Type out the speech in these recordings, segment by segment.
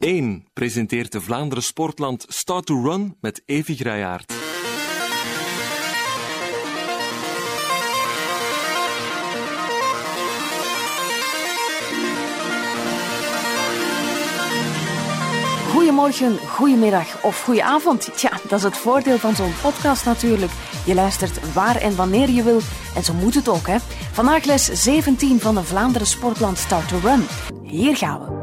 1 presenteert de Vlaanderen Sportland Start to Run met Evi Grayaert. Goedemorgen, goedemiddag of goedenavond. Ja, dat is het voordeel van zo'n podcast natuurlijk. Je luistert waar en wanneer je wil en zo moet het ook, hè. Vandaag les 17 van de Vlaanderen Sportland Start to Run. Hier gaan we.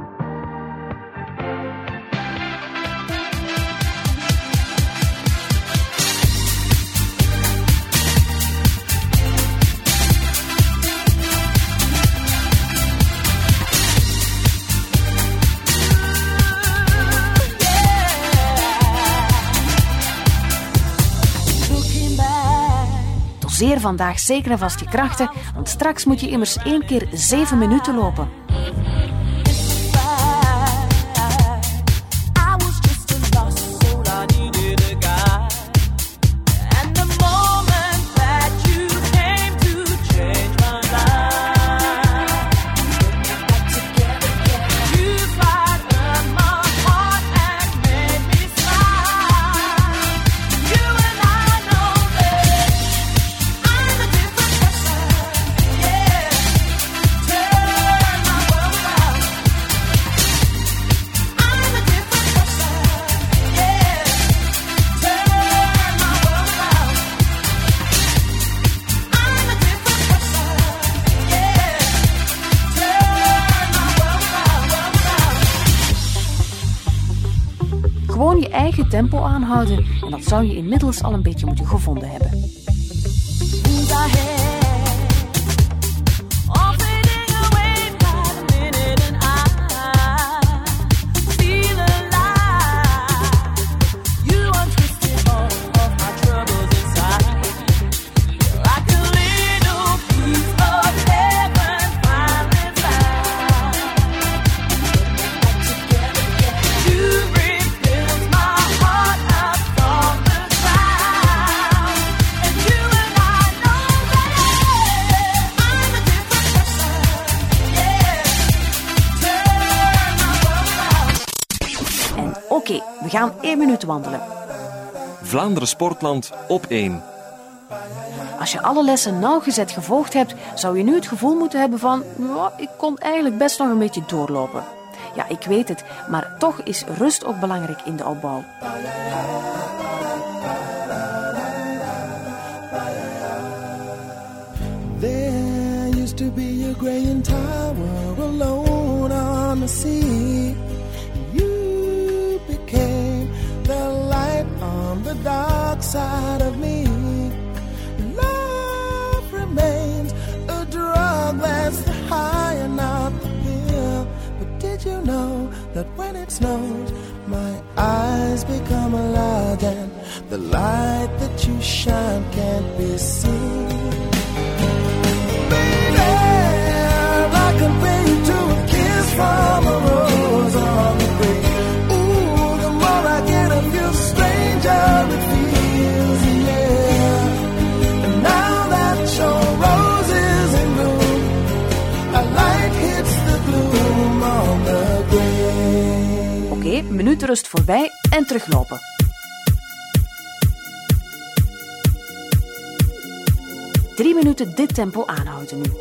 Doseer vandaag zeker en vast je krachten, want straks moet je immers 1 keer 7 minuten lopen. Gewoon je eigen tempo aanhouden en dat zou je inmiddels al een beetje moeten gevonden hebben. Oké, we gaan 1 minuut wandelen. Vlaanderen Sportland op 1. Als je alle lessen nauwgezet gevolgd hebt, zou je nu het gevoel moeten hebben van, ja, ik kon eigenlijk best nog een beetje doorlopen. Ja, ik weet het, maar toch is rust ook belangrijk in de opbouw. There used to be a graying tower alone on the sea. The light on the dark side of me. Love remains a drug that's the high and not the pill. But did you know that when it snows, my eyes become large and the light that you shine can't be seen? Baby, I compare you to a kiss from a rose on the grave. It feels, yeah. And now that your rose is in bloom, a light hits the gloom on the grave. Oké, minuut rust voorbij en teruglopen. Drie minuten dit tempo aanhouden nu.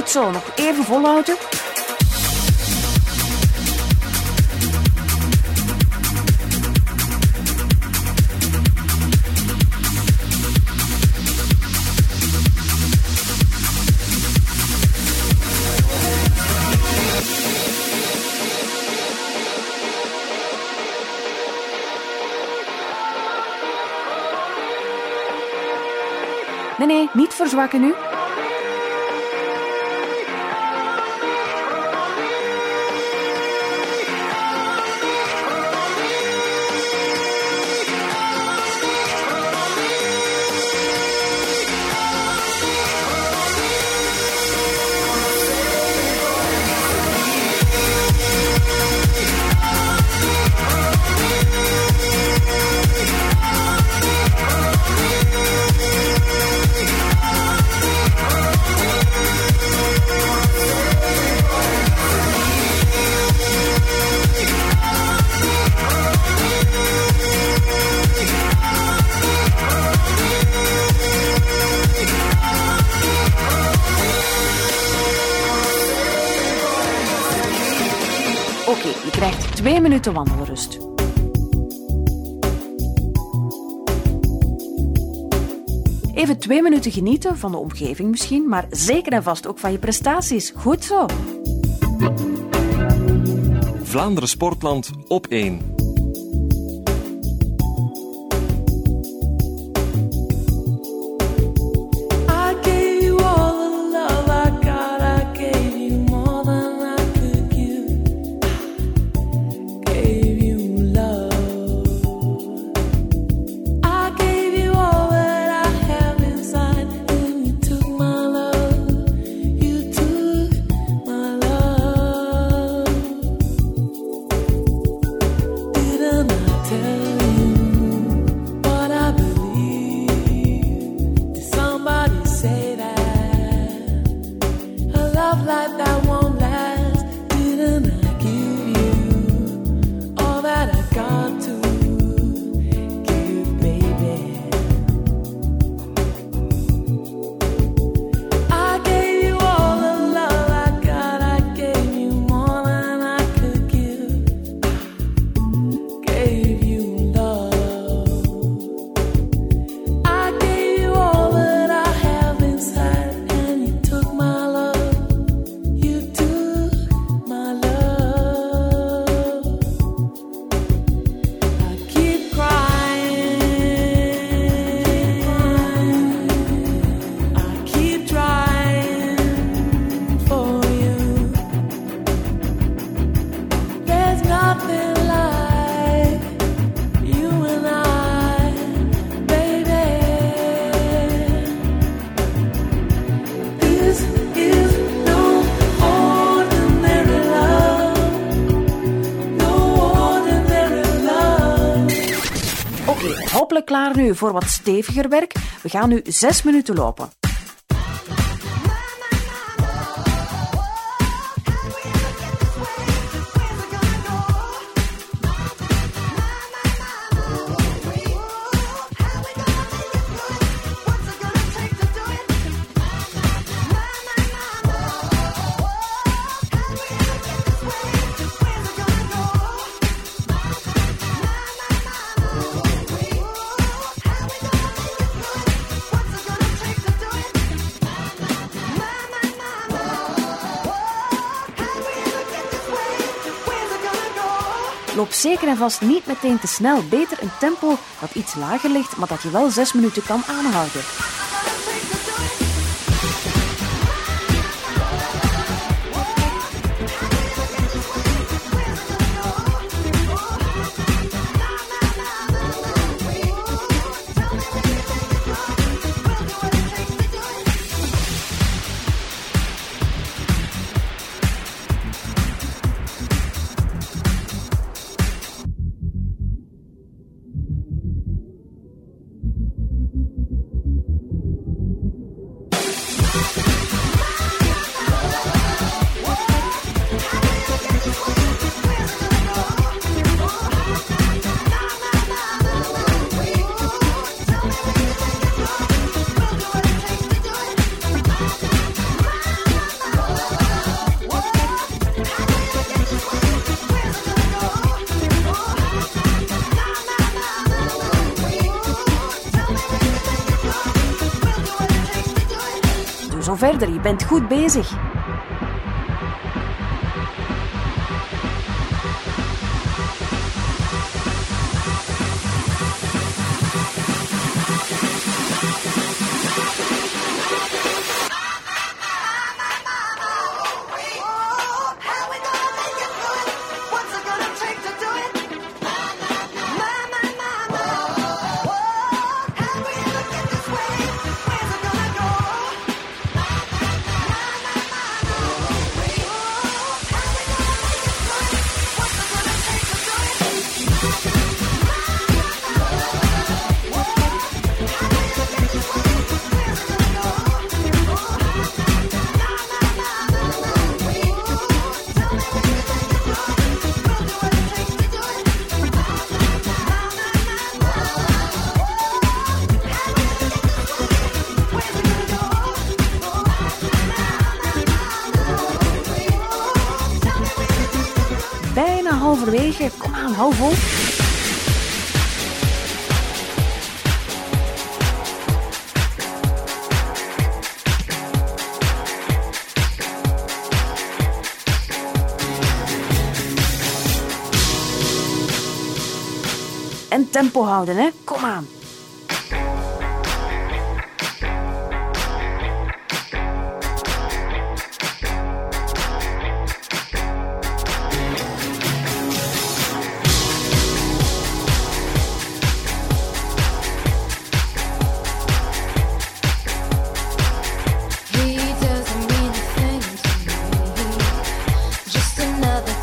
Goed zo, nog even volhouden. Nee, niet verzwakken nu. Oké, je krijgt 2 minuten wandelrust. Even 2 minuten genieten van de omgeving misschien, maar zeker en vast ook van je prestaties. Goed zo. Vlaanderen Sportland op 1. Hopelijk klaar nu voor wat steviger werk. We gaan nu 6 minuten lopen. Loop zeker en vast niet meteen te snel. Beter een tempo dat iets lager ligt, maar dat je wel 6 minuten kan aanhouden. verder, je bent goed bezig. Bijna halverwege. Kom aan, hou vol. En tempo houden, hè? Kom aan.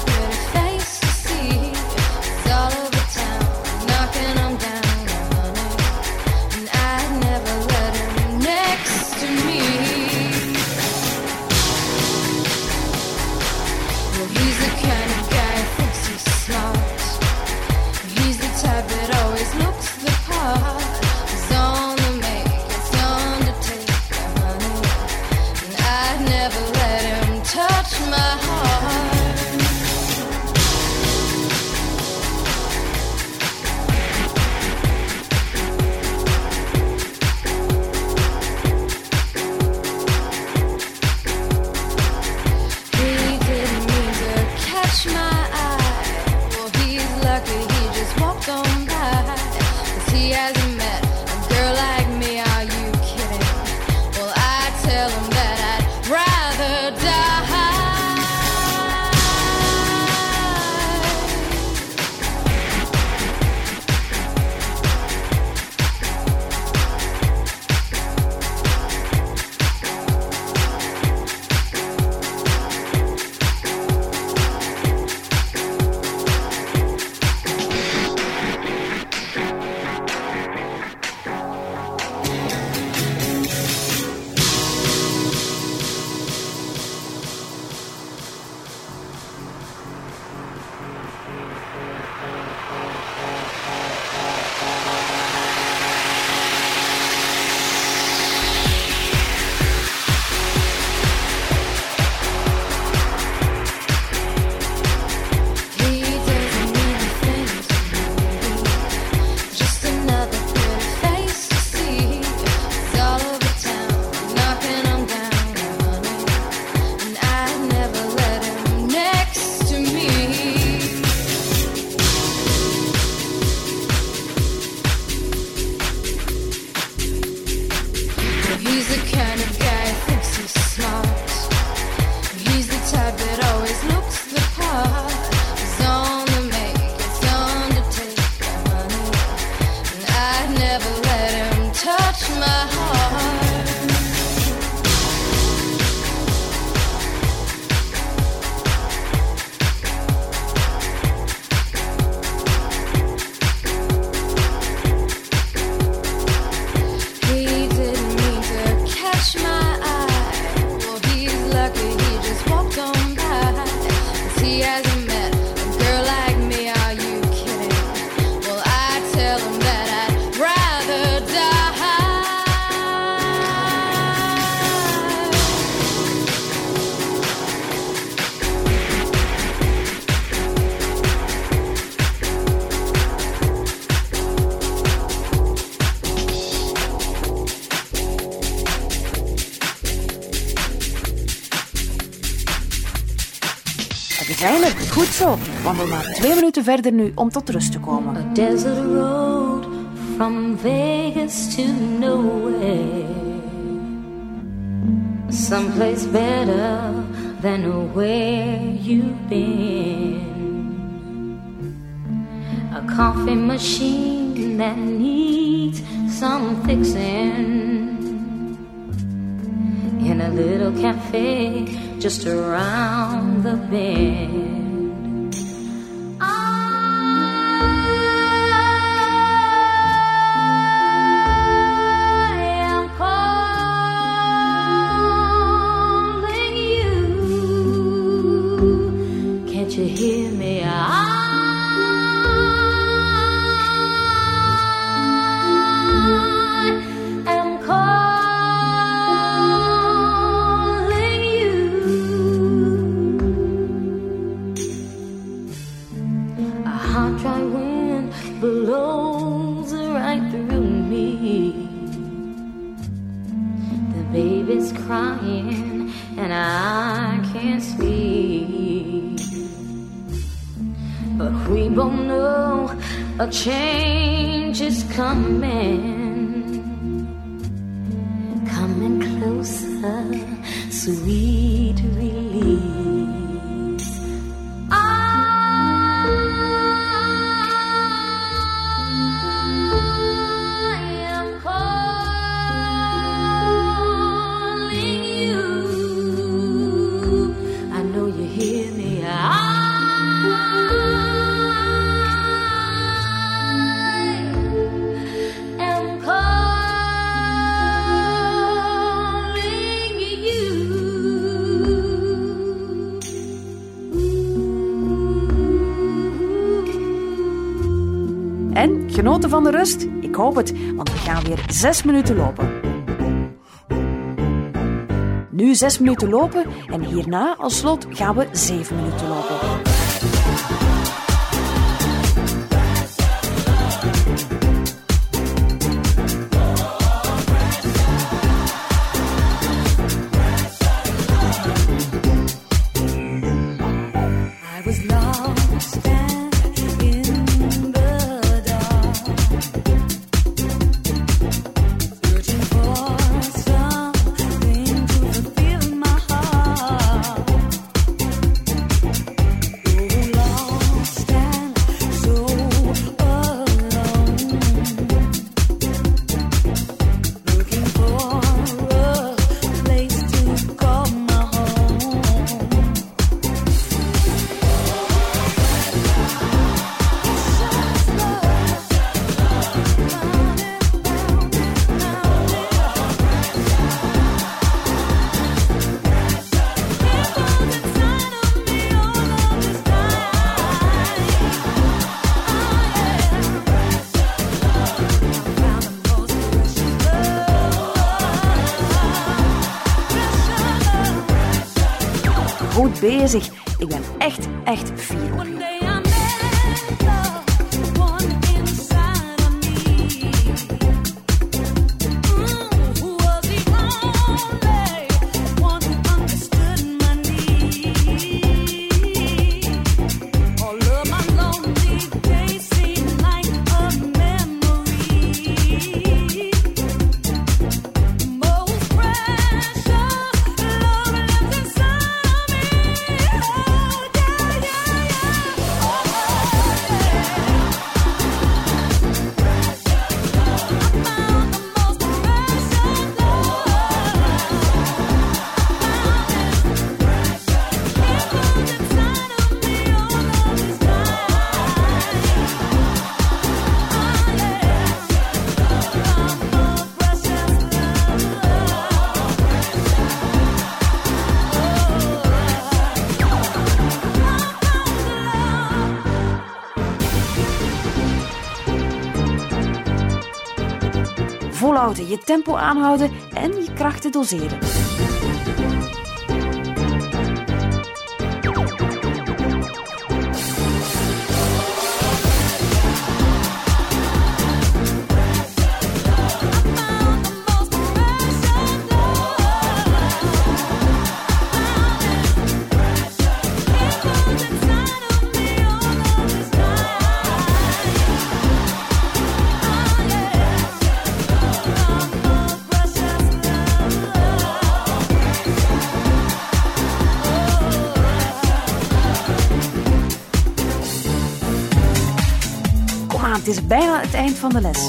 All over town, knocking them down. zijn er. Goed zo. Wandel maar 2 minuten verder nu om tot rust te komen. A desert road from Vegas to nowhere. Someplace better than where you've been. A coffee machine that needs some fixing. In a little cafe just around the bend. I am calling you. Can't you hear me? I am calling you. A hot, dry wind blows right through me. The baby's crying and I can't sleep. But we both know a change is coming. Coming closer, sweet release. I am calling you. I know you hear me. I am calling you. En, genoten van de rust? Ik hoop het, want we gaan weer 6 minuten lopen. Nu 6 minuten lopen en hierna als slot gaan we 7 minuten lopen. I was lost and in the dark, searching for something to fulfill my heart. Oh, lost and so alone, looking for a place to call my home. Goed bezig. Ik ben echt fier op je. Volhouden, je tempo aanhouden en je krachten doseren. bijna het eind van de les.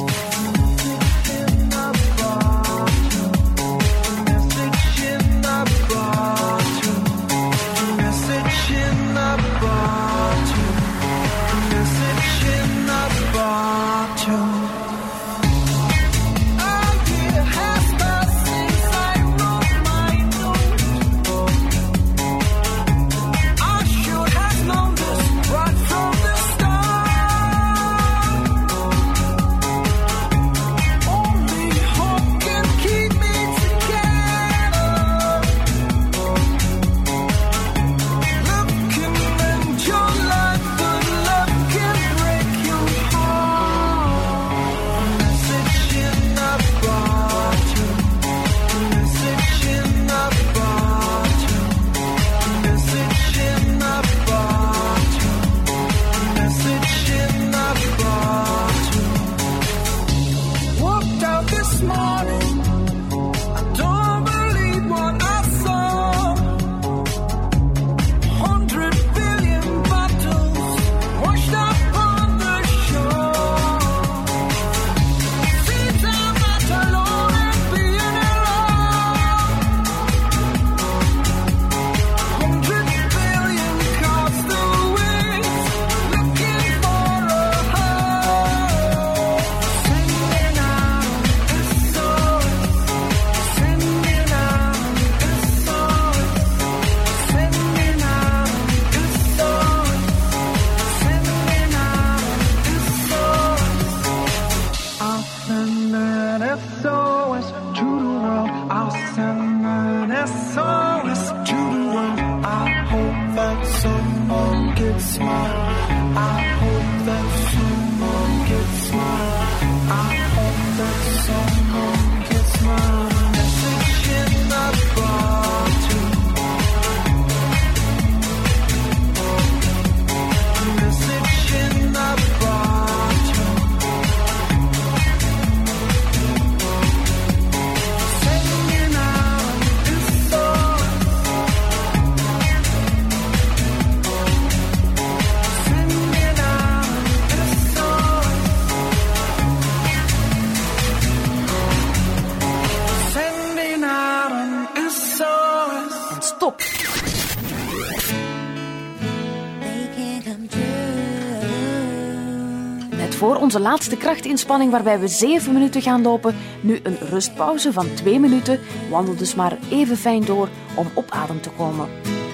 Voor onze laatste krachtinspanning waarbij we 7 minuten gaan lopen, nu een rustpauze van 2 minuten. Wandel dus maar even fijn door om op adem te komen.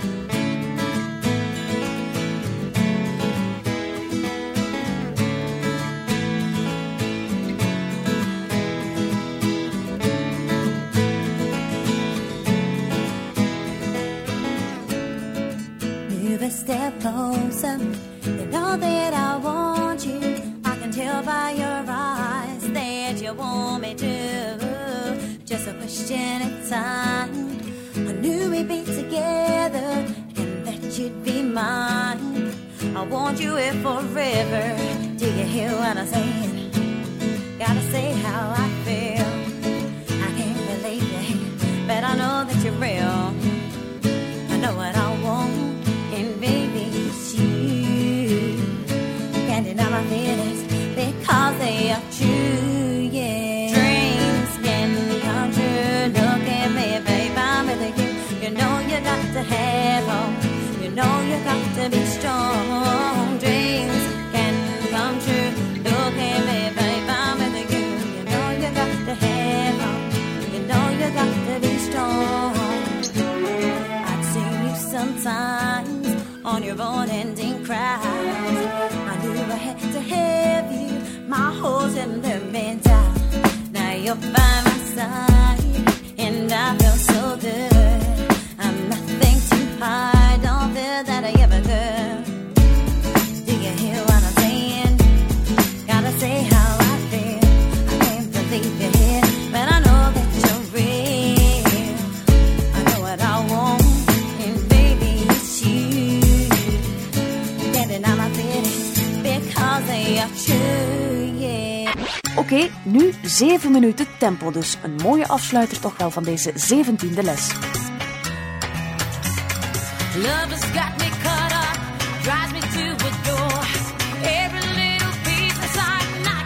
Move a step closer, you know that I want you. Tell by your eyes that you want me to. Just a question of time. I knew we'd be together and that you'd be mine. I want you here forever. Do you hear what I'm saying? Gotta say how I feel. I can't believe it, but I know that you're real. I know what I want, and baby, it's you. Can't deny my feelings, because they are true, yeah. Dreams can come true. Look at me, babe, I'm with you. You know you got to have hope. You know you got to be strong. Dreams can come true. Look at me, babe, I'm with you. You know you got to have hope. You know you got to be strong. I've seen you sometimes on your own ending cries. I knew I had to have you. My holes in the mental. Now you're by my side, and I feel so good. I'm nothing to hide, don't feel that I ever could. Do you hear what I'm saying? Gotta say how I feel. I can't believe you're here, but I know that you're real. I know what I want, and baby, it's you. Getting out my feelings, because they are true. Oké, nu 7 minuten tempo, dus een mooie afsluiter toch wel van deze 17e les. Love has got me caught up, drives me to a door. Every little piece inside, and I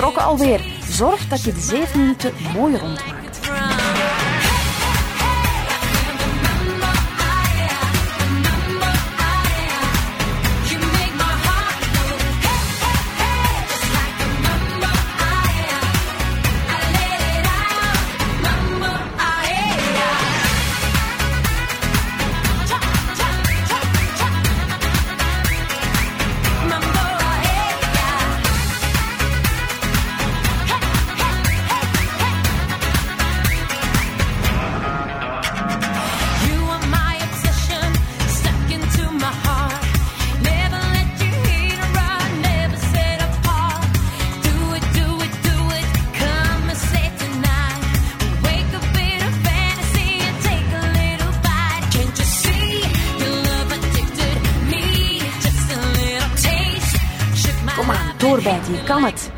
vertrokken alweer. Zorg dat je de 7 minuten mooi rondmaakt. Kom aan, doorbijten, je kan het.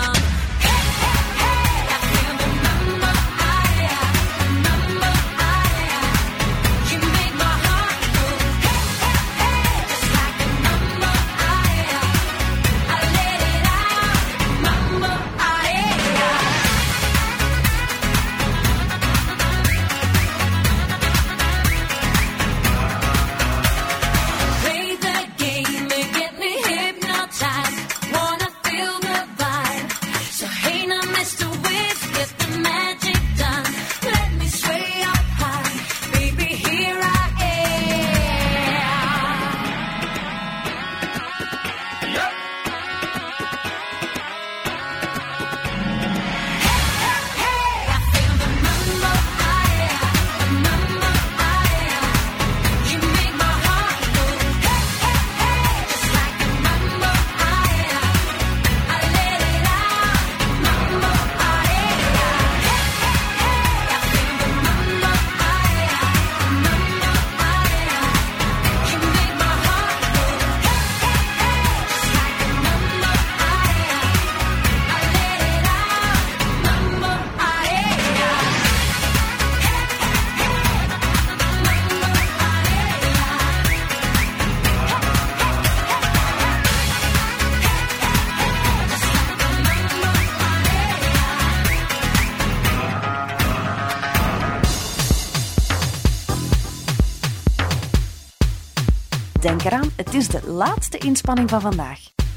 Denk eraan, het is de laatste inspanning van vandaag.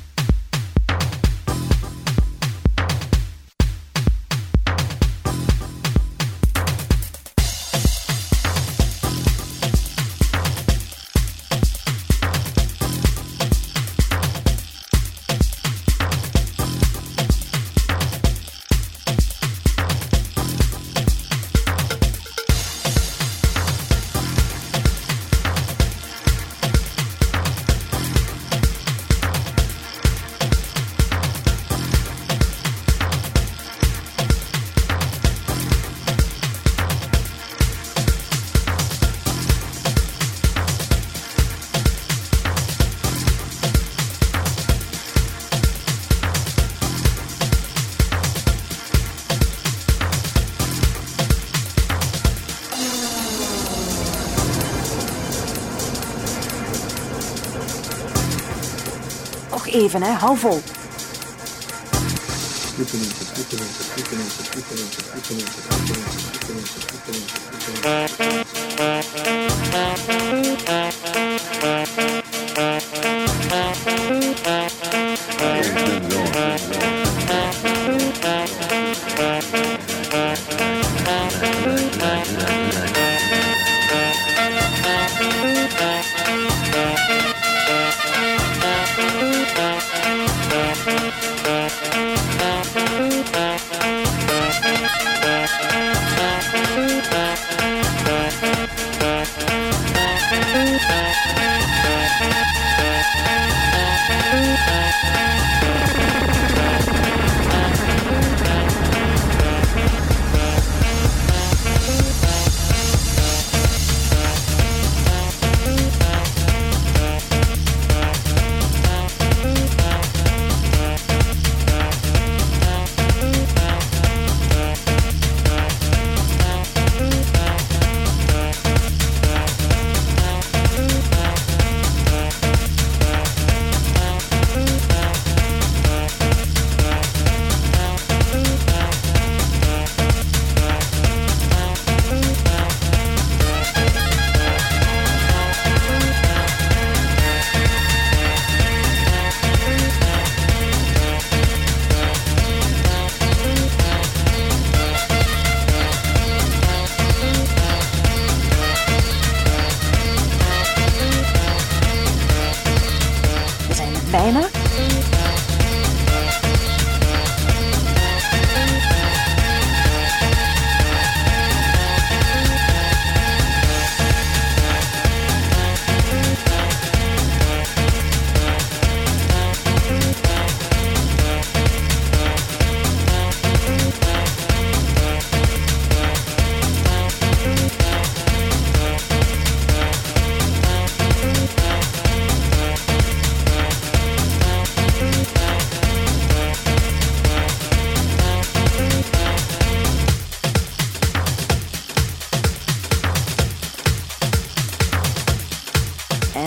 Nog even, hè. Hou vol.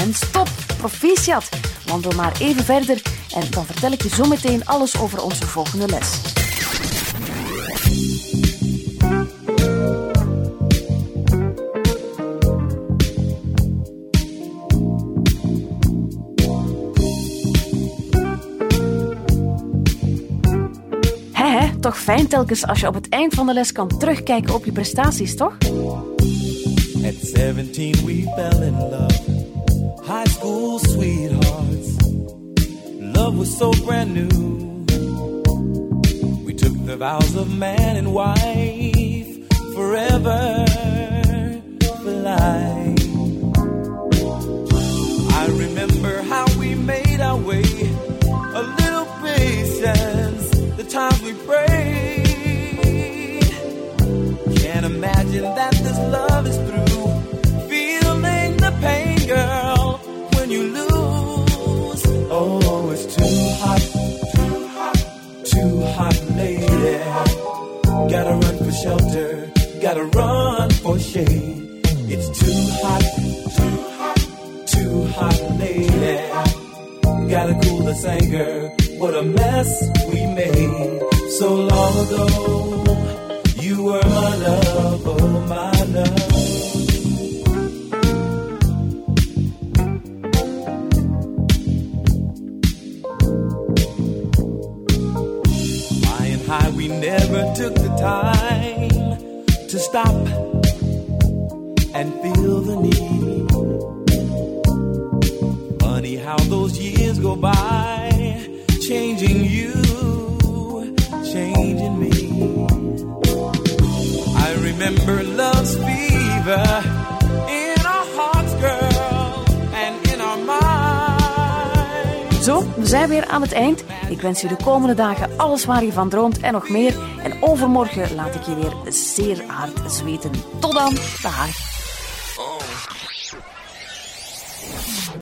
En stop, proficiat. Wandel maar even verder en dan vertel ik je zo meteen alles over onze volgende les. Toch fijn telkens als je op het eind van de les kan terugkijken op je prestaties, toch? At 17 we fell in love, high school sweethearts. Love was so brand new. We took the vows of man and wife, forever, for life. I remember how we made our way, a little patience, the times we prayed. Can't imagine that this love is through. Feeling the pain, girl, when you lose. Oh, it's too hot, too hot, too hot, lady. Gotta run for shelter, gotta run for shade. It's too hot, too hot, too hot, lady. Gotta cool this anger. What a mess we made so long ago. You were my love, oh my love. Flying high, we never took the time to stop and feel the need. Funny how those years go by, changing you, changing me. I remember love's fever in our hearts, girl, and in our minds. Zo, we zijn weer aan het eind. Ik wens je de komende dagen alles waar je van droomt en nog meer. En overmorgen laat ik je weer zeer hard zweten. Tot dan, dag.